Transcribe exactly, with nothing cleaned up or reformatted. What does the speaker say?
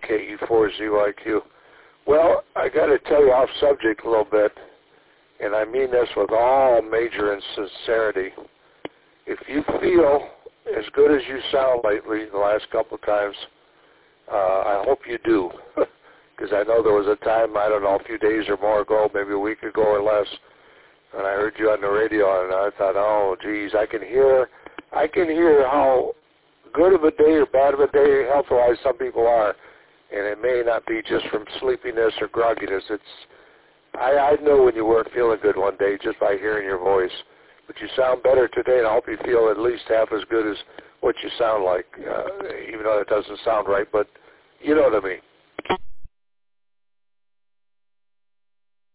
K E four Z Y Q. Well, I got to tell you off subject a little bit, and I mean this with all major and sincerity. If you feel as good as you sound lately the last couple of times, uh, I hope you do. Because I know there was a time, I don't know, a few days or more ago, maybe a week ago or less, and I heard you on the radio, and I thought, oh, geez, I can hear, I can hear how good of a day or bad of a day health-wise some people are, and it may not be just from sleepiness or grogginess. It's, I, I know when you weren't feeling good one day just by hearing your voice, but you sound better today, and I hope you feel at least half as good as what you sound like, uh, even though it doesn't sound right, but you know what I mean.